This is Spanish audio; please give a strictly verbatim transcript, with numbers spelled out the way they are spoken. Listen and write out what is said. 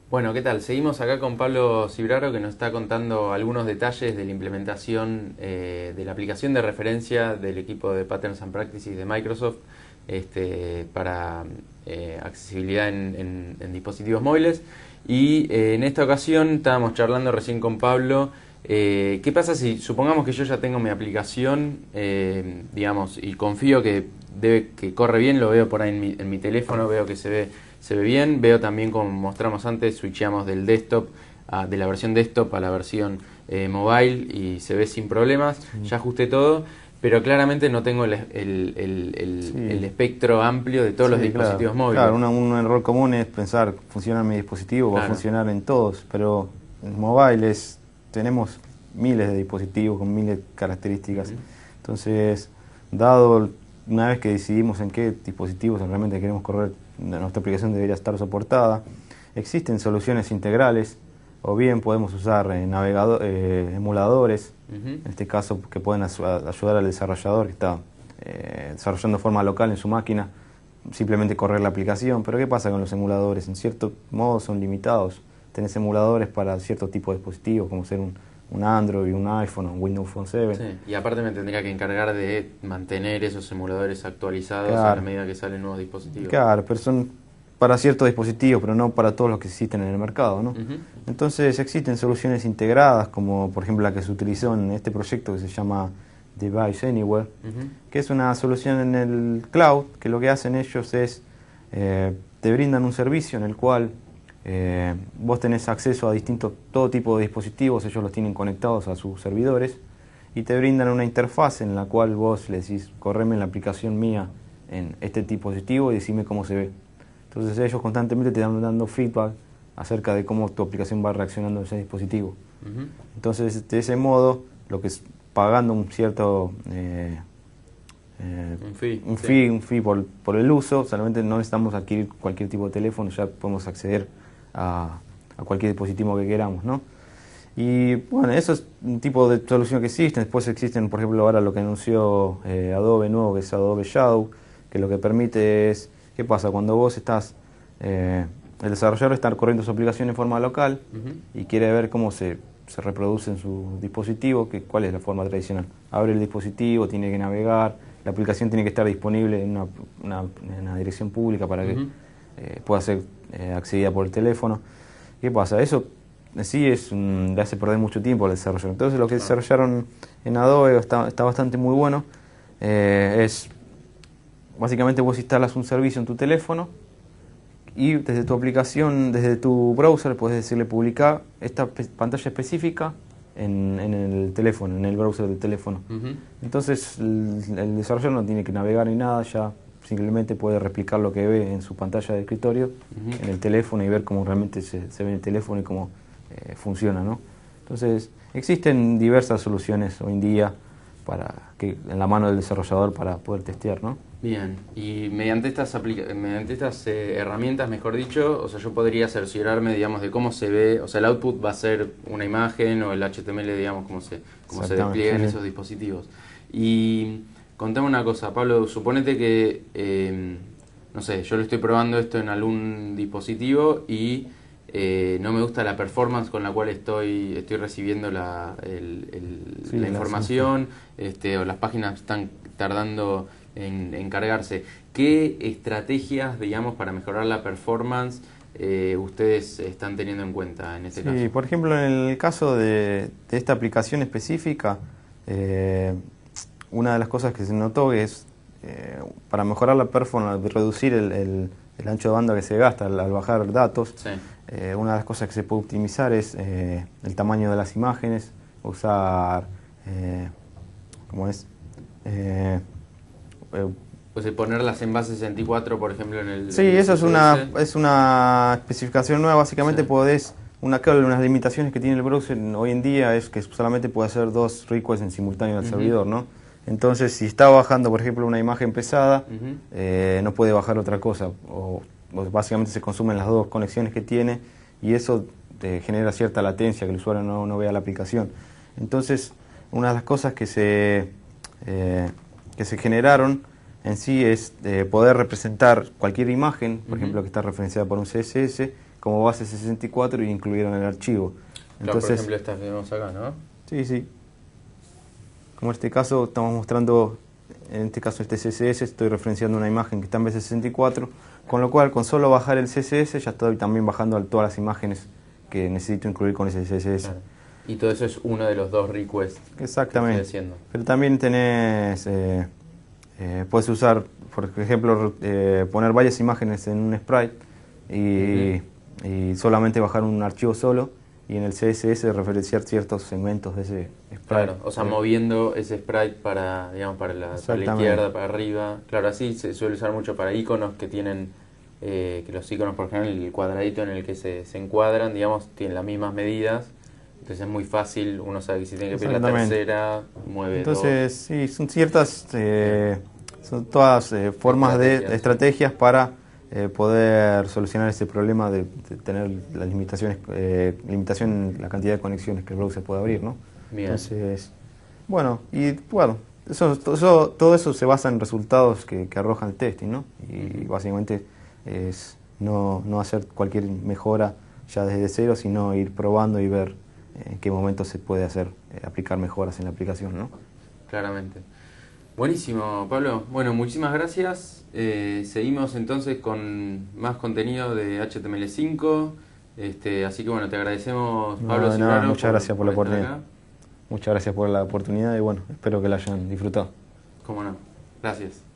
Bueno, ¿qué tal? Seguimos acá con Pablo Cibraro, que nos está contando algunos detalles de la implementación eh, de la aplicación de referencia del equipo de Patterns and Practices de Microsoft este, para eh, accesibilidad en, en, en dispositivos móviles. Y eh, en esta ocasión estábamos charlando recién con Pablo. Eh, ¿Qué pasa si supongamos que yo ya tengo mi aplicación, eh, digamos, y confío que debe que corre bien, lo veo por ahí en mi, en mi teléfono, veo que se ve se ve bien, veo también, como mostramos antes, switchamos del desktop a, de la versión desktop a la versión eh, mobile y se ve sin problemas, sí. Ya ajusté todo, pero claramente no tengo el, el, el, el, sí. el espectro amplio de todos sí, los dispositivos claro. móviles. Claro, una, un error común es pensar, funciona en mi dispositivo, claro. Va a funcionar en todos, pero en mobile es, tenemos miles de dispositivos con miles de características. Uh-huh. Entonces, dado una vez que decidimos en qué dispositivos realmente queremos correr, nuestra aplicación debería estar soportada, existen soluciones integrales, o bien podemos usar eh, navegador, eh, emuladores, uh-huh. En este caso que pueden ayudar al desarrollador que está eh, desarrollando de forma local en su máquina, simplemente correr la aplicación. Pero ¿qué pasa con los emuladores? En cierto modo son limitados. Tenés emuladores para cierto tipo de dispositivos, como ser un un Android, un iPhone, un Windows Phone siete. Sí, y aparte me tendría que encargar de mantener esos emuladores actualizados, claro. A la medida que salen nuevos dispositivos. Claro, pero son para ciertos dispositivos, pero no para todos los que existen en el mercado, ¿no? Uh-huh. Entonces existen soluciones integradas, como por ejemplo la que se utilizó en este proyecto que se llama Device Anywhere, uh-huh. Que es una solución en el cloud, que lo que hacen ellos es, eh, te brindan un servicio en el cual Eh, vos tenés acceso a distintos, todo tipo de dispositivos, ellos los tienen conectados a sus servidores y te brindan una interfaz en la cual vos le decís, correme la aplicación mía en este dispositivo y decime cómo se ve. Entonces ellos constantemente te dan dando feedback acerca de cómo tu aplicación va reaccionando en ese dispositivo. Uh-huh. Entonces, de ese modo, lo que es pagando un cierto eh, eh, un fee, un sí. fee, un fee por, por el uso, solamente no necesitamos adquirir cualquier tipo de teléfono, ya podemos acceder A, a cualquier dispositivo que queramos, ¿no? Y bueno, eso es un tipo de solución que existen. Después existen, por ejemplo, ahora lo que anunció eh, Adobe nuevo, que es Adobe Shadow, que lo que permite es, ¿qué pasa? Cuando vos estás, eh, el desarrollador está corriendo su aplicación en forma local, uh-huh. Y quiere ver cómo se, se reproduce en su dispositivo, que, ¿cuál es la forma tradicional? Abre el dispositivo, tiene que navegar, la aplicación tiene que estar disponible en una, una, una dirección pública para que uh-huh. eh, pueda ser Eh, accedida por el teléfono. ¿Qué pasa? Eso en sí es un, le hace perder mucho tiempo al desarrollador. Entonces lo que desarrollaron en Adobe está, está bastante muy bueno. Eh, es básicamente vos instalas un servicio en tu teléfono y desde tu aplicación, desde tu browser, puedes decirle publicar esta pantalla específica en, en el teléfono, en el browser del teléfono. Uh-huh. Entonces el, el desarrollador no tiene que navegar ni nada, ya simplemente puede replicar lo que ve en su pantalla de escritorio, uh-huh. En el teléfono, y ver cómo realmente se, se ve en el teléfono y cómo eh, funciona, ¿no? Entonces, existen diversas soluciones hoy en día para que en la mano del desarrollador para poder testear, ¿no? Bien, y mediante estas aplica- mediante estas eh, herramientas, mejor dicho, o sea, yo podría cerciorarme, digamos, de cómo se ve, o sea, el output va a ser una imagen o el H T M L, digamos, cómo se, cómo se despliega en esos dispositivos. Y contame una cosa, Pablo, suponete que, eh, no sé, yo lo estoy probando esto en algún dispositivo y eh, no me gusta la performance con la cual estoy estoy recibiendo la, el, el, sí, la información, la este, o las páginas están tardando en, en cargarse. ¿Qué estrategias, digamos, para mejorar la performance eh, ustedes están teniendo en cuenta en este sí, caso? Sí, por ejemplo, en el caso de, de esta aplicación específica, eh, una de las cosas que se notó es, eh, para mejorar la performance, reducir el, el, el ancho de banda que se gasta al, al bajar datos, sí. eh, una de las cosas que se puede optimizar es eh, el tamaño de las imágenes, usar, eh, ¿cómo es? Eh, eh, pues ponerlas en base sesenta y cuatro, por ejemplo, en el... Sí, en el eso es una, es una especificación nueva, básicamente sí. Podés, una, claro, unas limitaciones que tiene el browser hoy en día es que solamente puede hacer dos requests en simultáneo al uh-huh. servidor, ¿no? Entonces, si está bajando, por ejemplo, una imagen pesada, uh-huh. eh, no puede bajar otra cosa. O, o básicamente se consumen las dos conexiones que tiene y eso eh, genera cierta latencia, que el usuario no, no vea la aplicación. Entonces, una de las cosas que se, eh, que se generaron en sí es eh, poder representar cualquier imagen, por uh-huh. ejemplo, que está referenciada por un C S S, como base sesenta y cuatro y incluyeron el archivo. Claro, Entonces, por ejemplo, estas que vemos acá, ¿no? sí, sí. Como en este caso estamos mostrando, en este caso este C S S, estoy referenciando una imagen que está en base sesenta y cuatro, con lo cual con solo bajar el C S S ya estoy también bajando a todas las imágenes que necesito incluir con ese C S S. Claro. Y todo eso es uno de los dos requests. Exactamente. Que estoy haciendo. Pero también tenés, eh, eh, puedes usar, por ejemplo, eh, poner varias imágenes en un sprite y, uh-huh. y solamente bajar un archivo solo, y en el C S S referenciar ciertos segmentos de ese sprite. Claro, o sea, moviendo ese sprite para, digamos, para la, para la izquierda, para arriba. Claro, así se suele usar mucho para iconos que tienen, eh, que los iconos, por ejemplo, el cuadradito en el que se, se encuadran, digamos, tienen las mismas medidas. Entonces es muy fácil, uno sabe que si tiene que pedir la tercera, mueve Entonces, dos. Sí, son ciertas, eh, son todas eh, formas estrategias. de estrategias para eh, poder solucionar ese problema de, de tener las limitaciones, eh, limitación en la cantidad de conexiones que el browser puede abrir, ¿no? Bien. Entonces, bueno, y bueno, eso, eso, todo eso se basa en resultados que, que arrojan el testing, ¿no? Y básicamente es no, no hacer cualquier mejora ya desde cero, sino ir probando y ver en qué momento se puede hacer, eh, aplicar mejoras en la aplicación, ¿no? Claramente. Buenísimo, Pablo. Bueno, muchísimas gracias. Eh, seguimos entonces con más contenido de H T M L cinco. Este, así que bueno, te agradecemos, Pablo. No, Cibraro, no, muchas por, gracias por, por la oportunidad. acá. Muchas gracias por la oportunidad y bueno, espero que la hayan disfrutado. Cómo no. Gracias.